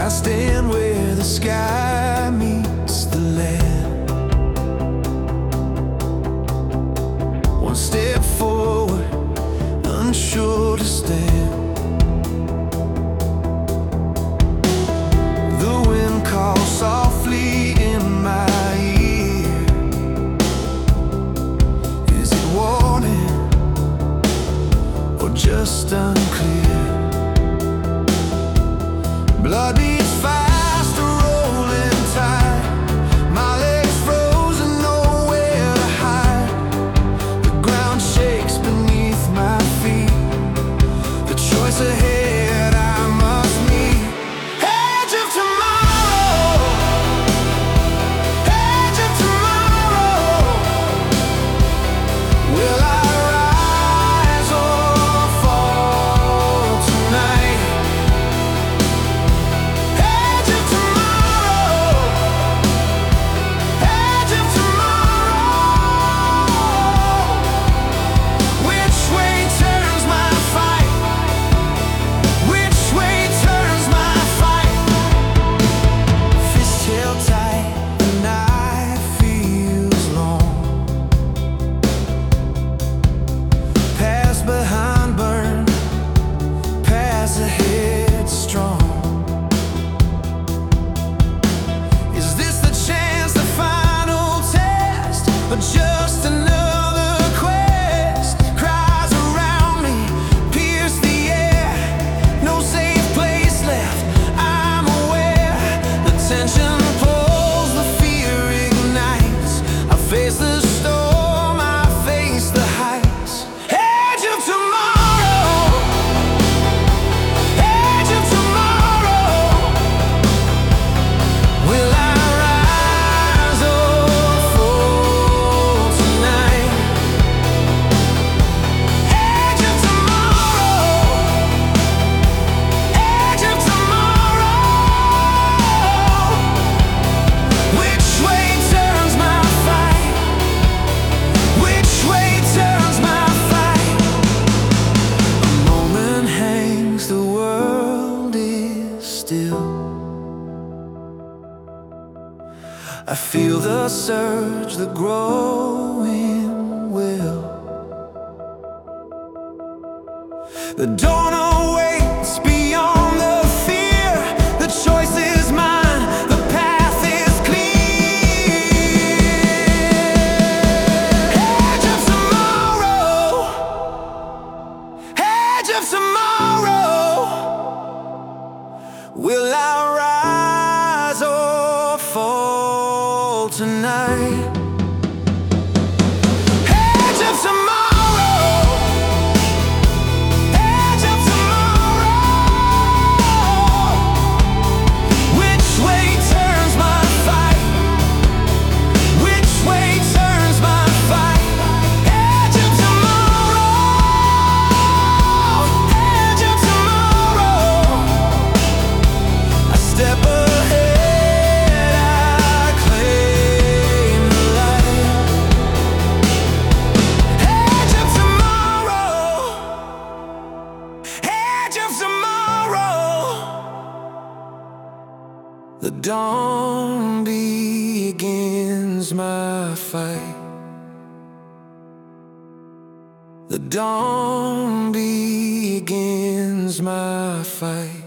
I stand where the sky meets the land. One step forward, unsure to stand. The wind calls softly in my ear. Is it warning or just unclear? Blood beats fast, a rolling tide. My legs frozen, nowhere to hide. The ground shakes beneath my feet. The choice ahead I must meet. Edge of tomorrow, edge of tomorrow. Will I rise or fall tonight? Edge of tomorrow, edge of tomorrow. Which way turns my fight? Which way turns my fight? Fist held tight, the night feels long. Past behind burn, pass ahead strong. Is this the chance, the final test, or just another quest? Cries around me, pierce the air. No safe place left, I'm aware. The tension pulls, the fear ignites. I face the storm, I face the heights. Edge of tomorrow, edge of tomorrow. Will I rise or fall tonight? Edge of tomorrow, edge of tomorrow. Which way turns my fight? Which way turns my fight? A moment hangs, the world is still. I feel the surge, the growing will. The dawn awaits beyond the fear. The choice is mine, the path is clear. Edge of tomorrow, edge of tomorrow. Will I rise or fall tonight? Edge of tomorrow, edge of tomorrow. Which way turns my fight? Which way turns my fight? Edge of tomorrow, edge of tomorrow. I step ahead, I claim the light. Edge of tomorrow, edge of tomorrow. The dawn begins my fight. The dawn begins my fight.